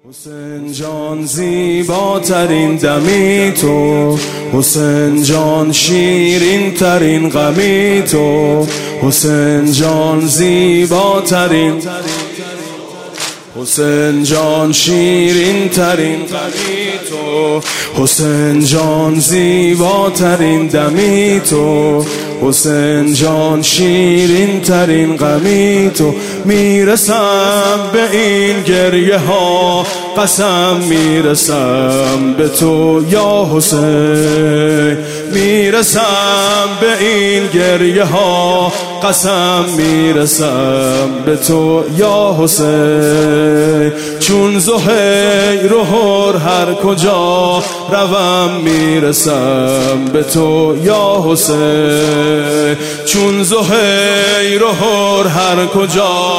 حسین جان زیباترین دمی تو، حسین جان شیرین ترین غمی تو، حسین جان زیباترین، حسین جان شیرین ترین غمی تو، حسین جان زیباترین دمی تو، حسین جان شیرین ترین غمی تو. میرسم به این گریه ها قسم، میرسم به تو یا حسین، میرسم به این گریه ها قسم، میرسم به تو یا حسین. چون زهیر و حور هر کجا روم، میرسم به تو یا حسین. چون زهیر و حور هر کجا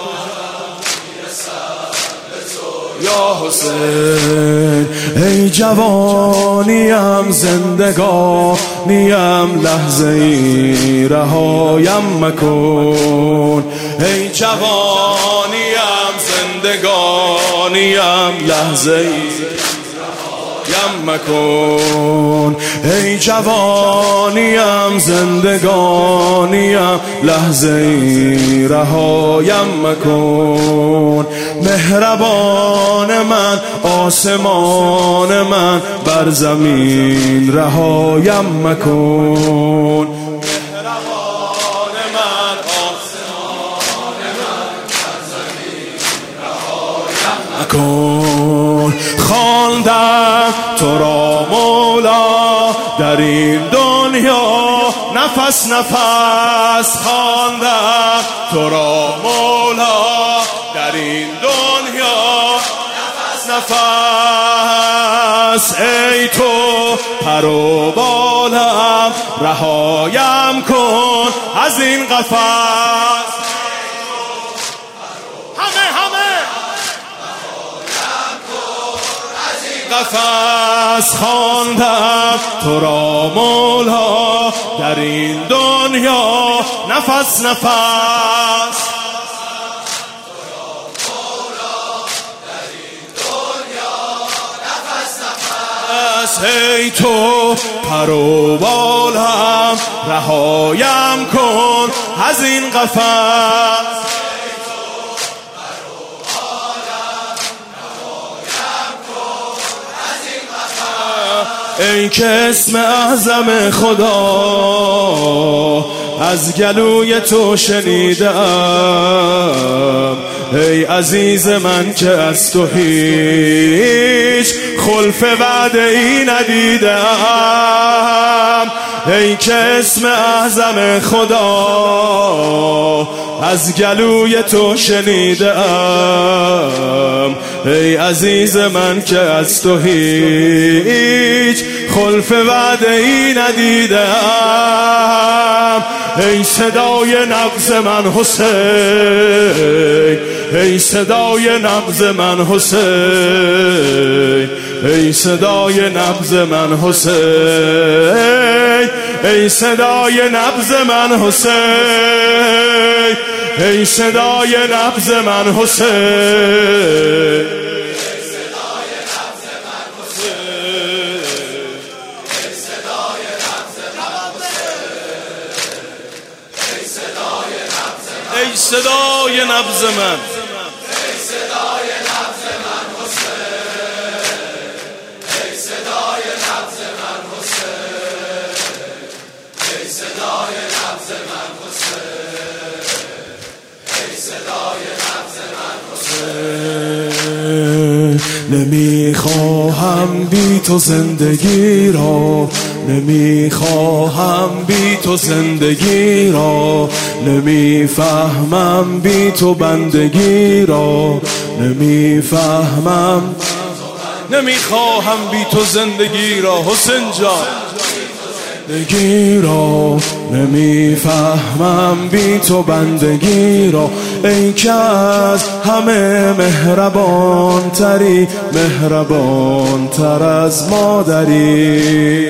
یا حسین. ای جوانیم زندگانیم لحظه ای رهایم مکن، ای جوانیم زندگانیم لحظه ای مکن، ای جوانیم زندگانیم لحظه ای رهایم مکن. مهربان من آسمان من بر زمین رهایم مکن، مهربان من آسمان من بر زمین رهایم مکن. خواندم تو را مولا در این دنیا نفس نفس، خواندم تو را مولا در این دنیا نفس نفس. ای تو پر و بالم رهایم کن از این قفس، قفس. خواندم تو را مولا در این دنیا نفس نفس، ای تو پر و بالم رهایم کن از این قفس. ای که اسم اعظم خدا از گلوی تو شنیدم، ای عزیز من که از تو هیچ خلف وعده ای ندیدم. ای که اسم اعظم خدا از گلوی تو شنیدم، ای عزیز من که از تو هیچ خلف وعده ای ندیدم. ای صدای نبض من حسین، ای صدای نبض من حسین، ای صدای نبض من حسین، ای صدای نبض من حسین، ای صدای نبض من حسین. ای صدای نبض من، ای صدای نبض من حسین، ای صدای نبض من حسین، ای صدای نبض من حسین، ای صدای نبض من حسین. نمیخواهم بی تو زندگی را، نمیخواهم بی تو زندگی را، نمیفهمم بی تو بندگی را، نمیفهمم، نمیخواهم بی تو زندگی را حسین جان، زندگی را نمیفهمم بی تو بندگی را. ای که از همه مهربان تری، مهربان تر از مادری،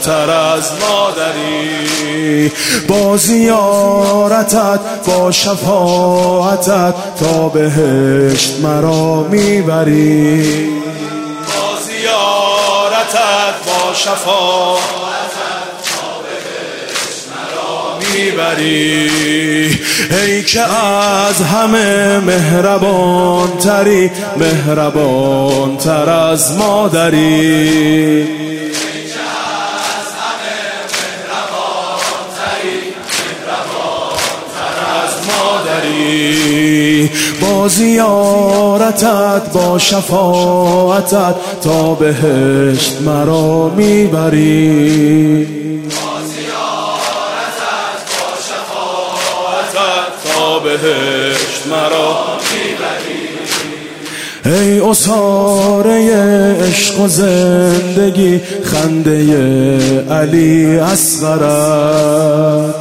تر از مادری. با زیارتت با شفاعتت تا بهشت مرا میبری. با زیارتت با شفاعتت تا بهشت مرا میبری. ای که از همه مهربان تری، مهربان تر از مادری. با زیارتت با شفاعتت تا بهشت مرا میبری. با زیارتت با شفاعتت تا بهشت مرا میبری. ای عصاره عشق و زندگی، خنده علی اصغرت.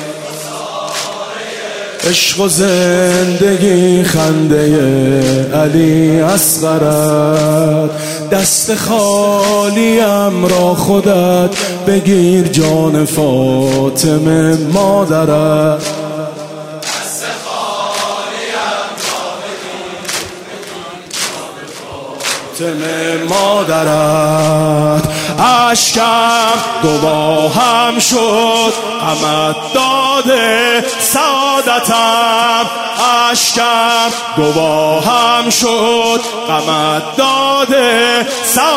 عشق و زندگی خنده علی اصغرت. دست خالیم را خودت بگیر جان فاطمه مادرت. دست خالیم را بگیر جان فاطمه مادرت. اشکم گواهم شد غمت داده سعادتم. اشکم گواهم شد غمت داده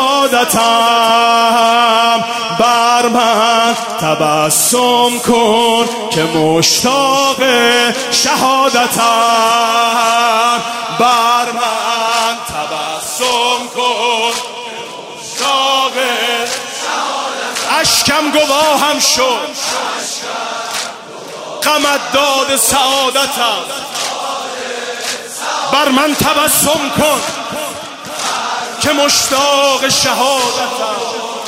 سعادتم. بر من تبسم کن که مشتاق شهادتم. بر من تبسم کن مشتاق اشکم گواهم شد غمت داد سعادتم. بر من تبسم کن که مشتاق شهادتم.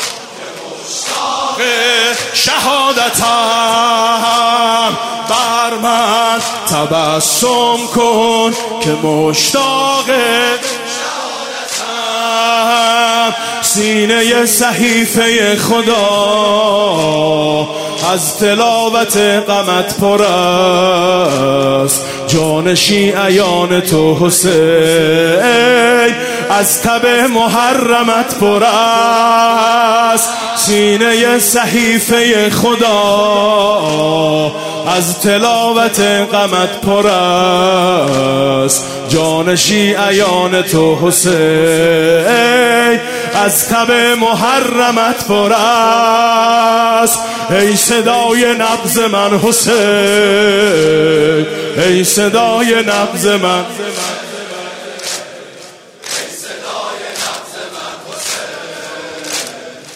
شهادتم. بر من تبسم کن که مشتاق سینه صحیفه خدا از تلاوت غمت پر است. جان شیعیان تو حسین از تب محرمت پر است. سینه صحیفه خدا از تلاوت غمت پر است. جان شیعیان تو حسین از تب محرمت پر است. ای صدای نبض من حسین، ای صدای نبض من،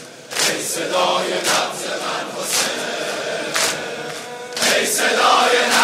صدای نبض من حسین، ای صدای